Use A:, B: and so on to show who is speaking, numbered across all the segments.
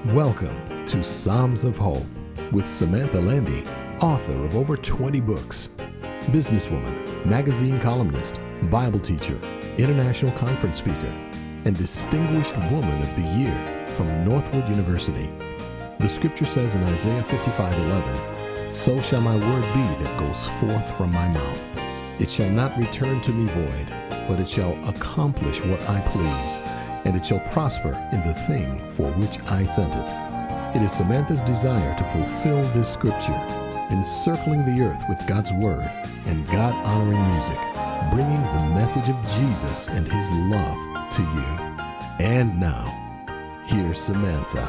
A: Welcome to Psalms of Hope with Samantha Landy, author of over 20 books, businesswoman, magazine columnist, Bible teacher, international conference speaker, and Distinguished Woman of the Year from Northwood University. The scripture says in Isaiah 55:11, "So shall my word be that goes forth from my mouth. It shall not return to me void, but it shall accomplish what I please, and it shall prosper in the thing for which I sent it." It is Samantha's desire to fulfill this scripture, encircling the earth with God's word and God-honoring music, bringing the message of Jesus and his love to you. And now, here's Samantha.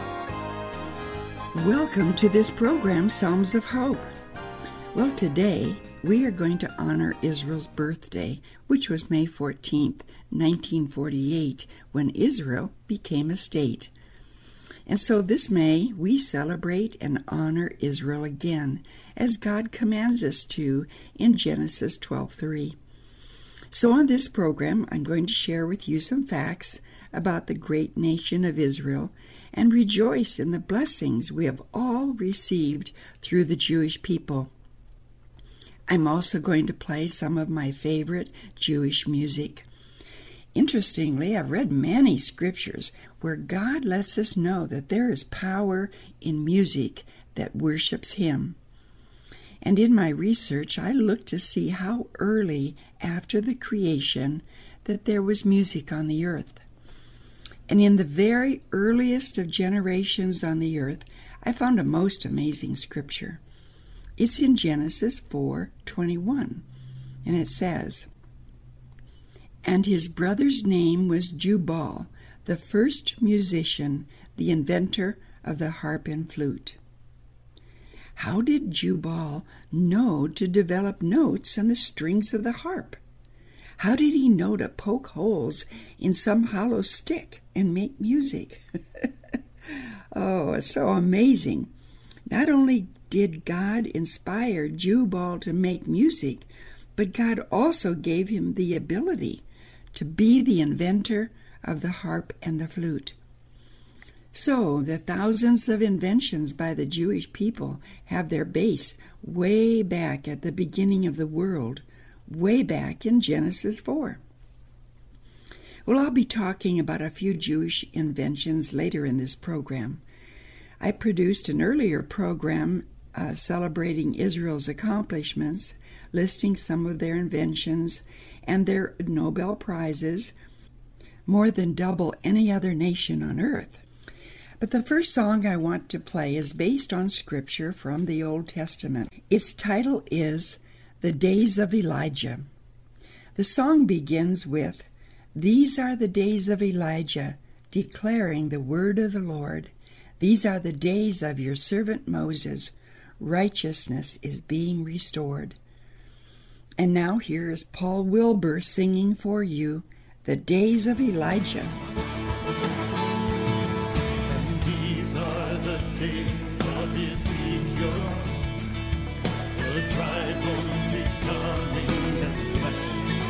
B: Welcome to this program, Psalms of Hope. Well, today we are going to honor Israel's birthday, which was May 14th, 1948, when Israel became a state. And so this May, we celebrate and honor Israel again, as God commands us to in Genesis 12:3. So on this program, I'm going to share with you some facts about the great nation of Israel and rejoice in the blessings we have all received through the Jewish people. I'm also going to play some of my favorite Jewish music. Interestingly, I've read many scriptures where God lets us know that there is power in music that worships Him. And in my research, I looked to see how early after the creation that there was music on the earth. And in the very earliest of generations on the earth, I found a most amazing scripture. It's in Genesis 4:21, and it says, "And his brother's name was Jubal, the first musician, the inventor of the harp and flute." How did Jubal know to develop notes on the strings of the harp? How did he know to poke holes in some hollow stick and make music? Oh, it's so amazing. Not only did God inspire Jubal to make music, but God also gave him the ability to be the inventor of the harp and the flute. So the thousands of inventions by the Jewish people have their base way back at the beginning of the world, way back in Genesis 4. Well, I'll be talking about a few Jewish inventions later in this program. I produced an earlier program celebrating Israel's accomplishments, listing some of their inventions and their Nobel Prizes, more than double any other nation on earth. But the first song I want to play is based on scripture from the Old Testament. Its title is "The Days of Elijah." The song begins with, "These are the days of Elijah, declaring the word of the Lord. These are the days of your servant Moses. Righteousness is being restored." And now here is Paul Wilbur singing for you, "The Days of Elijah."
C: And these are the days of Ezekiel, the dry bones becoming as flesh.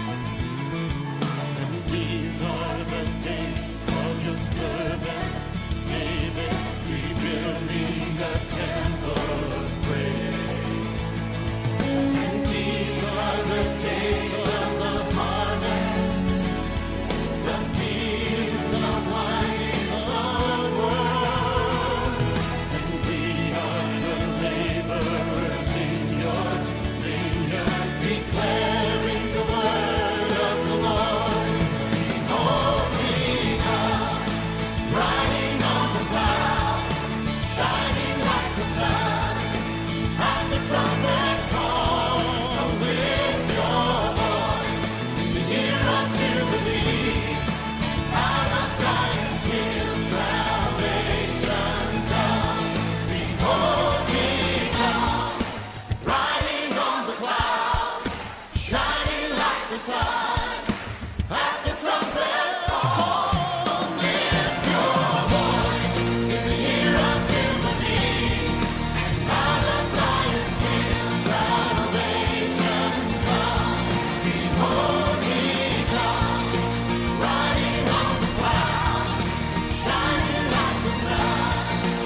C: And these are the days of your servant David, rebuilding the temple of praise. And these are the days of the harvest, the fields are winding onward, and we are the laborers in your vineyard, declaring the word of the Lord. Behold, he comes, riding on the clouds, shining like the sun, and the trumpet calls. So lift your voice, it's the year of Jubilee. Out of Zion's hill, salvation comes. Behold, he comes, riding on the clouds, shining like the sun, at the trumpet call. So lift your voice, it's the year of Jubilee. Out of Zion's hill, salvation comes. Behold, he comes, riding on the clouds, shining like the sun,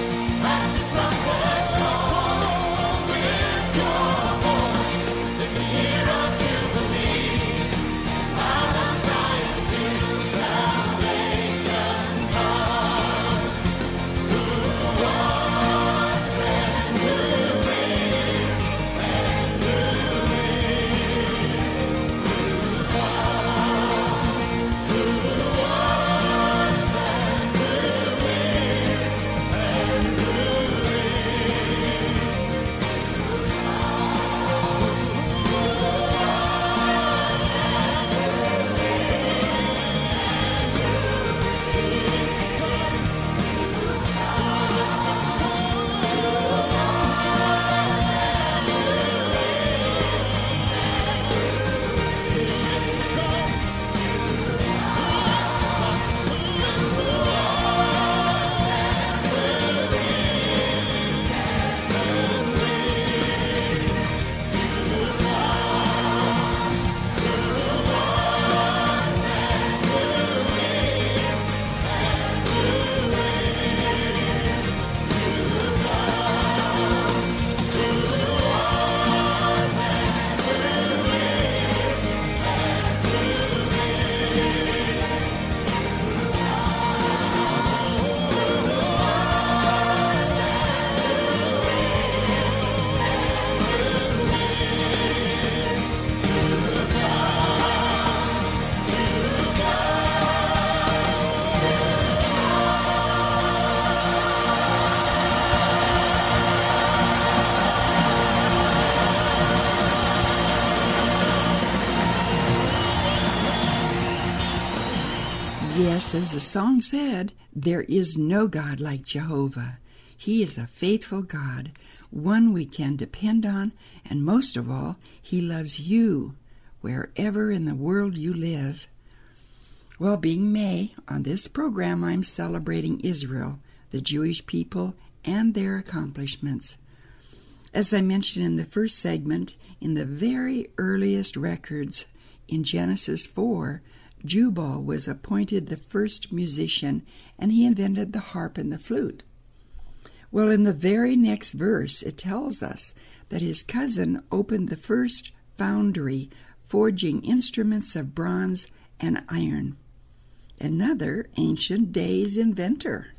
B: Yes, as the song said, there is no God like Jehovah. He is a faithful God, one we can depend on, and most of all, He loves you wherever in the world you live. Well, being May, on this program I'm celebrating Israel, the Jewish people, and their accomplishments. As I mentioned in the first segment, in the very earliest records, in Genesis 4, Jubal was appointed the first musician, and he invented the harp and the flute. Well, in the very next verse, it tells us that his cousin opened the first foundry, forging instruments of bronze and iron. Another ancient days inventor.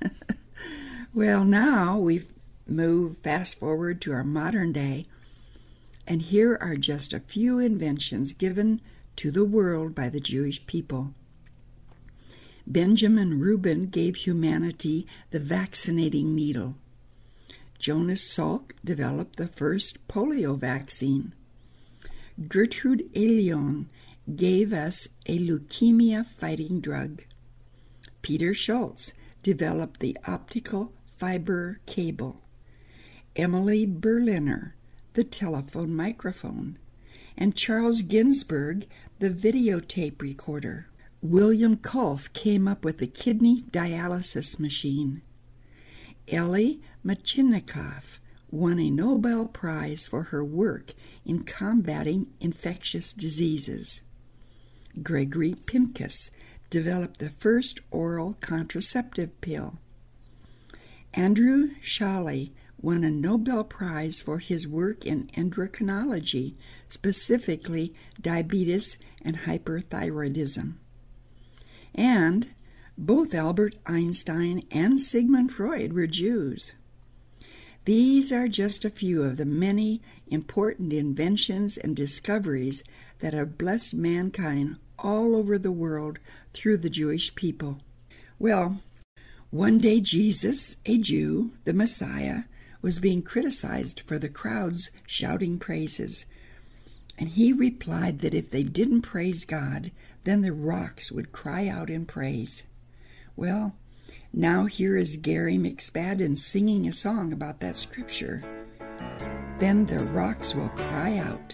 B: Well, now we've moved fast forward to our modern day, and here are just a few inventions given to the world by the Jewish people. Benjamin Rubin gave humanity the vaccinating needle. Jonas Salk developed the first polio vaccine. Gertrude Elion gave us a leukemia-fighting drug. Peter Schultz developed the optical fiber cable. Emily Berliner, the telephone microphone. And Charles Ginzburg, the videotape recorder. William Kulf came up with the kidney dialysis machine. Ellie Machynikoff won a Nobel Prize for her work in combating infectious diseases. Gregory Pincus developed the first oral contraceptive pill. Andrew Schally won a Nobel Prize for his work in endocrinology, specifically diabetes and hyperthyroidism. And both Albert Einstein and Sigmund Freud were Jews. These are just a few of the many important inventions and discoveries that have blessed mankind all over the world through the Jewish people. Well, one day Jesus, a Jew, the Messiah, was being criticized for the crowds shouting praises. And he replied that if they didn't praise God, then the rocks would cry out in praise. Well, now here is Gary McSpadden singing a song about that scripture. Then the rocks will cry out.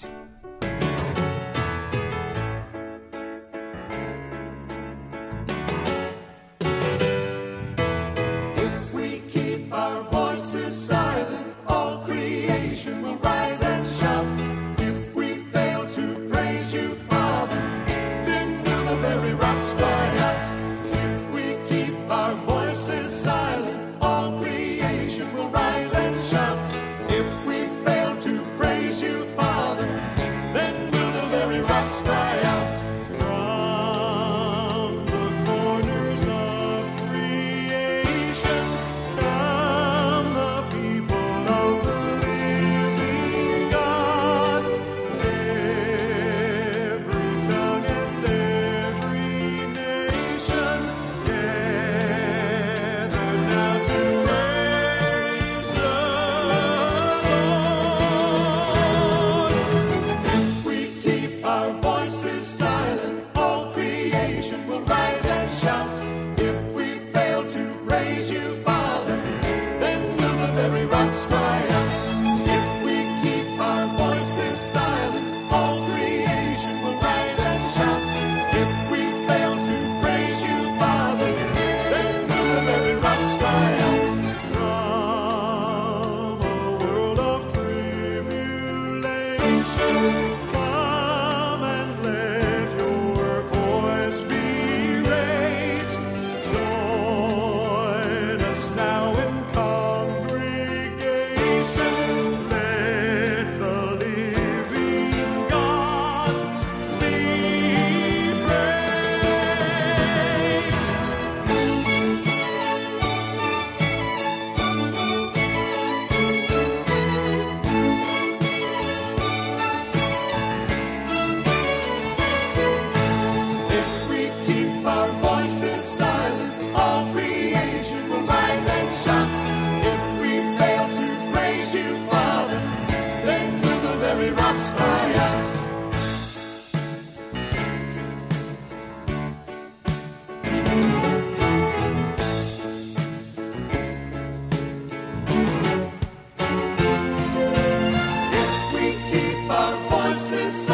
C: If we keep our voices silent, all creation will rise and shout. If we fail to praise you, Father, then will the very rocks cry out. If we keep our voices silent, all creation will rise and shout. If we fail to praise you, Father, then will the very rocks cry out. From the corners of creation come the people of the living God. Every tongue and every nation gather now to praise the Lord. If we keep our voices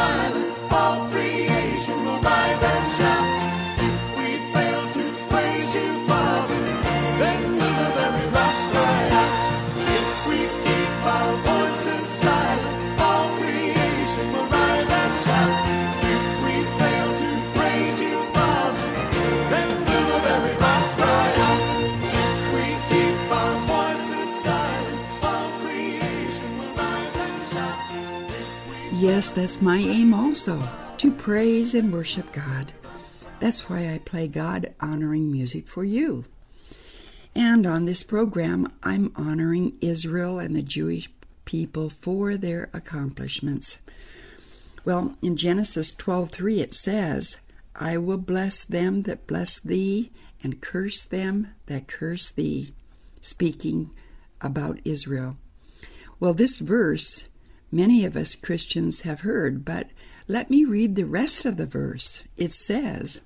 C: silent, all creation will rise and shout. If we fail to praise you, Father, then will the very rocks cry out. If we keep our voices silent, all creation will rise and shout. If we fail to praise you, Father, then will the very rocks cry out. If we keep our voices silent, all creation will rise and shout.
B: Yes, that's my aim also, to praise and worship God. That's why I play God-honoring music for you. And on this program, I'm honoring Israel and the Jewish people for their accomplishments. Well, in Genesis 12:3 it says, I will bless them that bless thee, and curse them that curse thee, speaking about Israel. Well, this verse, many of us Christians have heard, but let me read the rest of the verse. It says,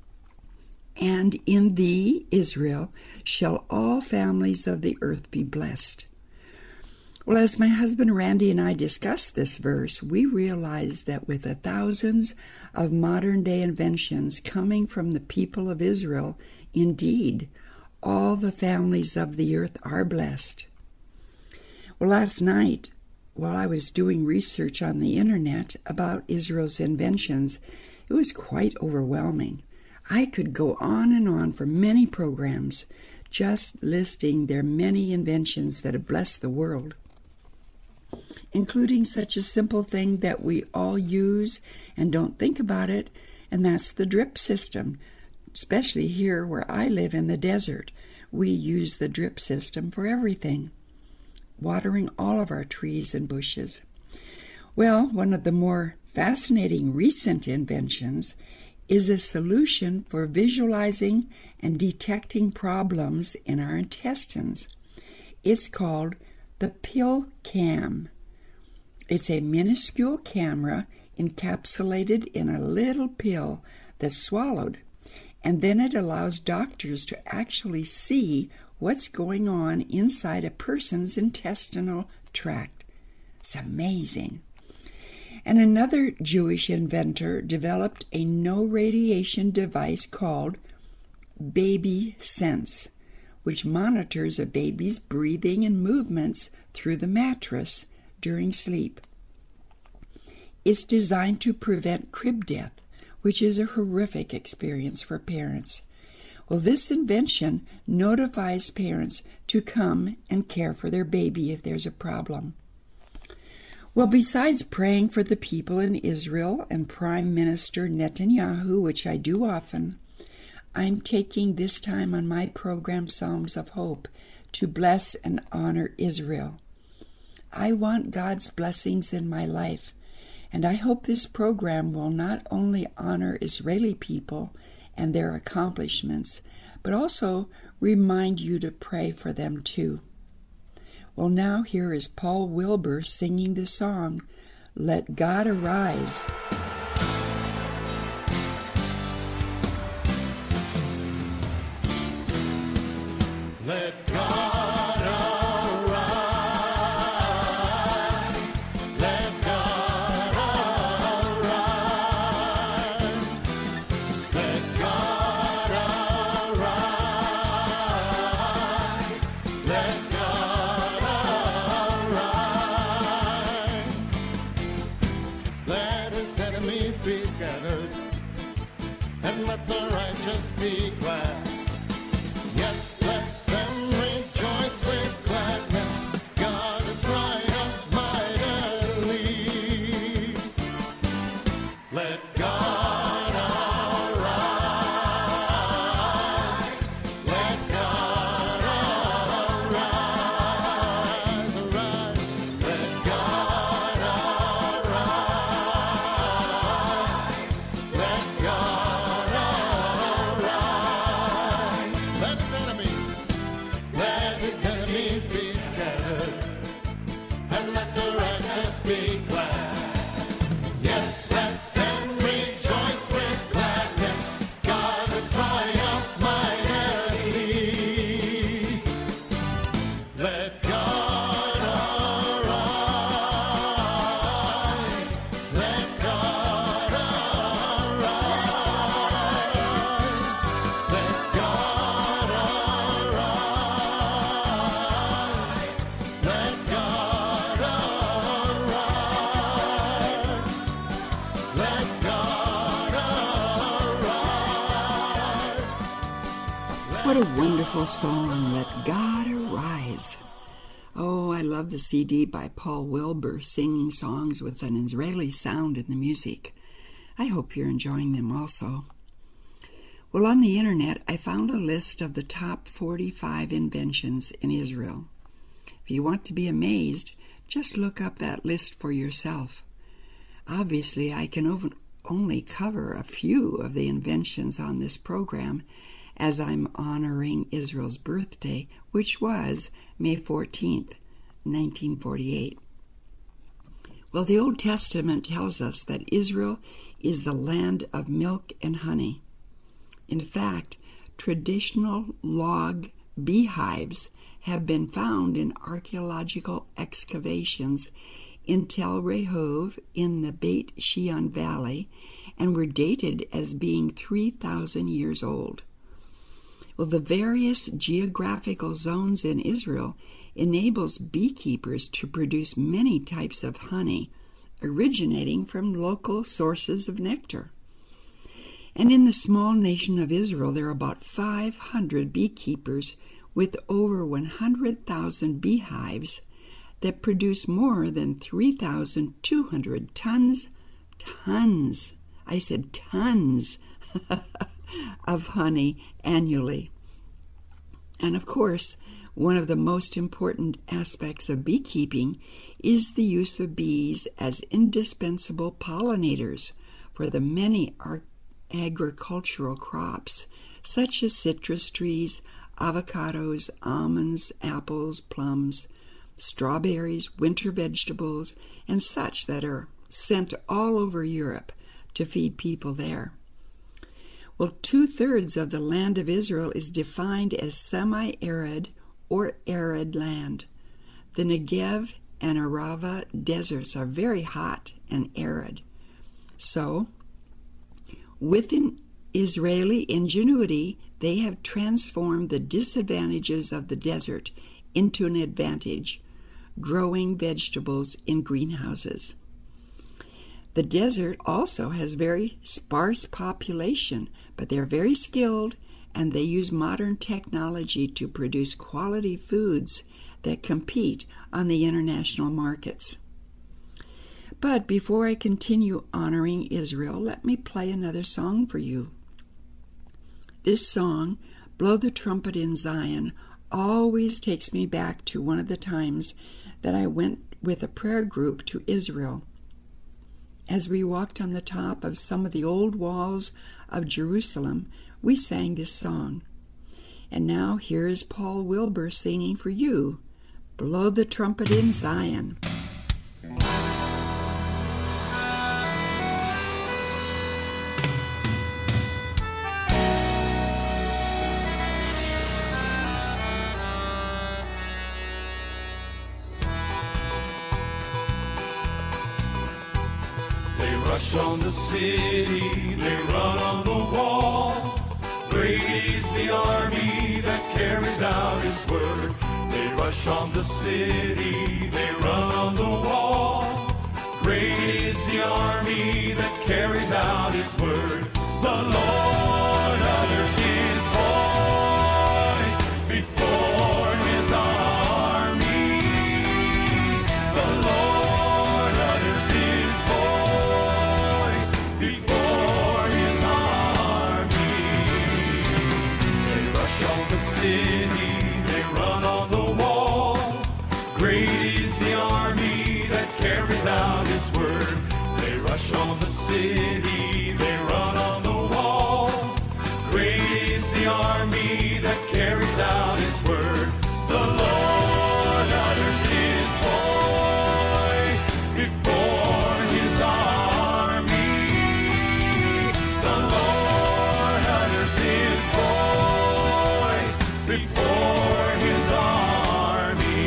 B: and in thee, Israel, shall all families of the earth be blessed. Well, as my husband Randy and I discussed this verse, we realized that with the thousands of modern-day inventions coming from the people of Israel, indeed, all the families of the earth are blessed. Well, last night, while I was doing research on the internet about Israel's inventions, it was quite overwhelming. I could go on and on for many programs, just listing their many inventions that have blessed the world, including such a simple thing that we all use and don't think about it, and that's the drip system. Especially here where I live in the desert, we use the drip system for everything, watering all of our trees and bushes. Well, one of the more fascinating recent inventions is a solution for visualizing and detecting problems in our intestines. It's called the PillCam. It's a minuscule camera encapsulated in a little pill that's swallowed, and then it allows doctors to actually see what's going on inside a person's intestinal tract. It's amazing. And another Jewish inventor developed a no-radiation device called Baby Sense, which monitors a baby's breathing and movements through the mattress during sleep. It's designed to prevent crib death, which is a horrific experience for parents. Well, this invention notifies parents to come and care for their baby if there's a problem. Well, besides praying for the people in Israel and Prime Minister Netanyahu, which I do often, I'm taking this time on my program, Psalms of Hope, to bless and honor Israel. I want God's blessings in my life, and I hope this program will not only honor Israeli people and their accomplishments, but also remind you to pray for them too. Well, now here is Paul Wilbur singing the song, Let God Arise.
C: Let God arise. Let God arise. Let God arise. Let God arise. Let his enemies be scattered, and let the righteous be glad. Yes, let them rejoice with gladness. God has triumphed mightily. Let God arise. Let God arise. Arise. Let God arise. Let God arise. Let his enemies be scattered, and let the righteous be glad. Yes, let them rejoice
B: What a wonderful song, Let God Arise. Oh, I love the CD by Paul Wilbur, singing songs with an Israeli sound in the music. I hope you're enjoying them also. Well, on the internet, I found a list of the top 45 inventions in Israel. If you want to be amazed, just look up that list for yourself. Obviously, I can only cover a few of the inventions on this program, as I'm honoring Israel's birthday, which was May 14th, 1948. Well, the Old Testament tells us that Israel is the land of milk and honey. In fact, traditional log beehives have been found in archaeological excavations in Tel Rehov in the Beit Shean Valley and were dated as being 3,000 years old. Well, the various geographical zones in Israel enables beekeepers to produce many types of honey, originating from local sources of nectar. And in the small nation of Israel, there are about 500 beekeepers with over 100,000 beehives that produce more than 3,200 tons, I said tons, of honey annually. And of course, one of the most important aspects of beekeeping is the use of bees as indispensable pollinators for the many agricultural crops, such as citrus trees, avocados, almonds, apples, plums, strawberries, winter vegetables, and such that are sent all over Europe to feed people there. Well, 2/3 of the land of Israel is defined as semi-arid or arid land. The Negev and Arava deserts are very hot and arid. So, with an Israeli ingenuity, they have transformed the disadvantages of the desert into an advantage, growing vegetables in greenhouses. The desert also has very sparse population, but they're very skilled and they use modern technology to produce quality foods that compete on the international markets. But before I continue honoring Israel, let me play another song for you. This song, Blow the Trumpet in Zion, always takes me back to one of the times that I went with a prayer group to Israel. As we walked on the top of some of the old walls of Jerusalem, we sang this song. And now here is Paul Wilbur singing for you, Blow the Trumpet in Zion.
C: Rush on the city, they run on the wall. Great is the army that carries out his word. They rush on the city, they run on the wall. Great is the army that carries out his word. The Lord utters his voice before his army. The Lord utters his voice before his army. They rush on the city, they run on the wall. Great is the army that carries out his word. They rush on the city, they run on the wall. Great is the army that carries out his word. The Lord utters his voice before his army. The Lord utters his voice before his army.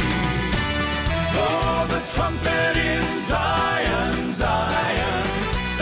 C: Blow the trumpet in Zion, Zion.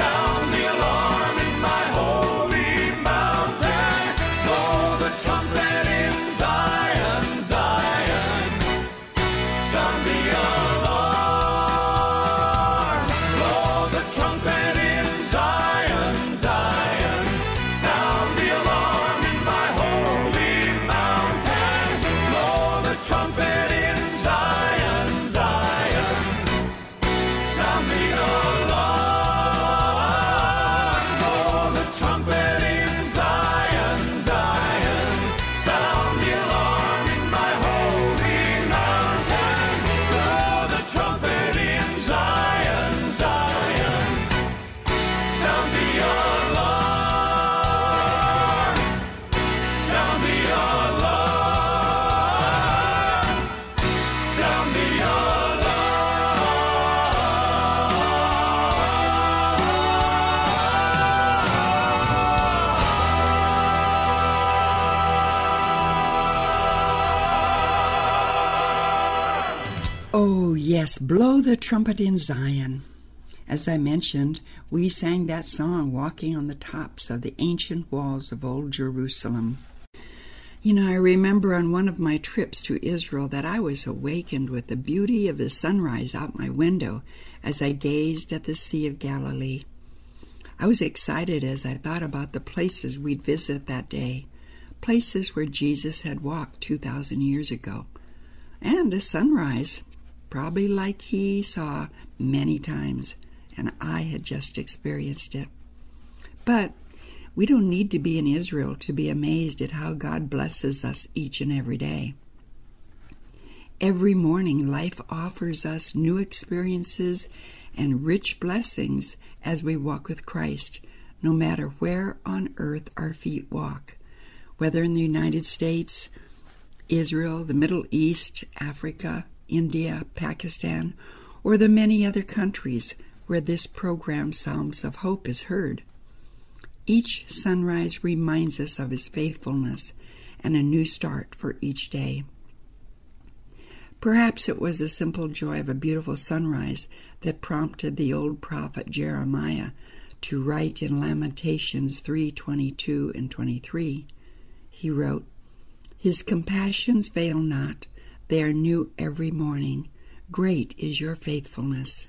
B: Oh, yes, blow the trumpet in Zion. As I mentioned, we sang that song walking on the tops of the ancient walls of old Jerusalem. I remember on one of my trips to Israel that I was awakened with the beauty of the sunrise out my window as I gazed at the Sea of Galilee. I was excited as I thought about the places we'd visit that day, places where Jesus had walked 2,000 years ago, and a sunrise, probably like he saw many times, and I had just experienced it. But we don't need to be in Israel to be amazed at how God blesses us each and every day. Every morning, life offers us new experiences and rich blessings as we walk with Christ, no matter where on earth our feet walk, whether in the United States, Israel, the Middle East, Africa, India, Pakistan, or the many other countries where this program, Psalms of Hope, is heard. Each sunrise reminds us of His faithfulness and a new start for each day. Perhaps it was the simple joy of a beautiful sunrise that prompted the old prophet Jeremiah to write in Lamentations 3:22 and 23. He wrote, "His compassions fail not, they are new every morning. Great is your faithfulness."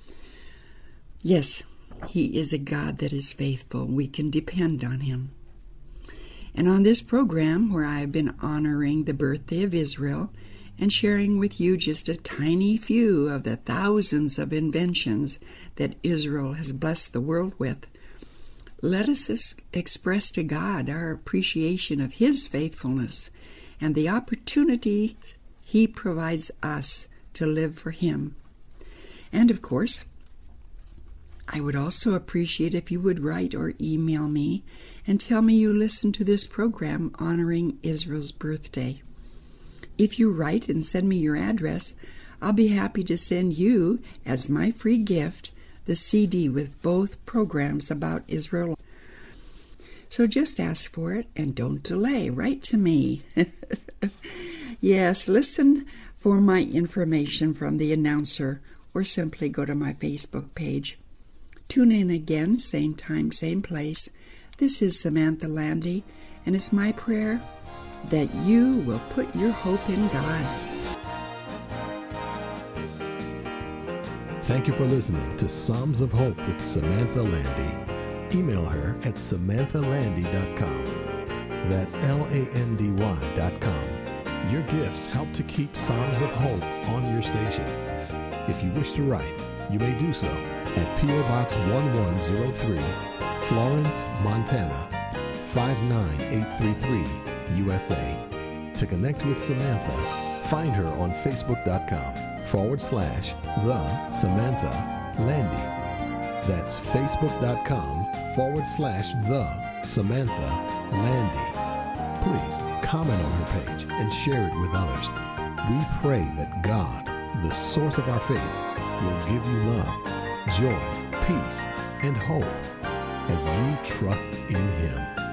B: Yes, He is a God that is faithful. We can depend on Him. And on this program, where I have been honoring the birthday of Israel and sharing with you just a tiny few of the thousands of inventions that Israel has blessed the world with, let us express to God our appreciation of His faithfulness and the opportunities He provides us to live for Him. And of course, I would also appreciate if you would write or email me and tell me you listened to this program honoring Israel's birthday. If you write and send me your address, I'll be happy to send you, as my free gift, the CD with both programs about Israel. So just ask for it and don't delay. Write to me. Yes, listen for my information from the announcer or simply go to my Facebook page. Tune in again, same time, same place. This is Samantha Landy, and it's my prayer that you will put your hope in God.
A: Thank you for listening to Psalms of Hope with Samantha Landy. Email her at samanthalandy.com. That's LANDY.com. Your gifts help to keep Psalms of Hope on your station. If you wish to write, you may do so at P.O. Box 1103, Florence, Montana, 59833, USA. To connect with Samantha, find her on Facebook.com/The Samantha Landy. That's Facebook.com/The Samantha Landy. Please comment on her page and share it with others. We pray that God, the source of our faith, will give you love, joy, peace, and hope as you trust in Him.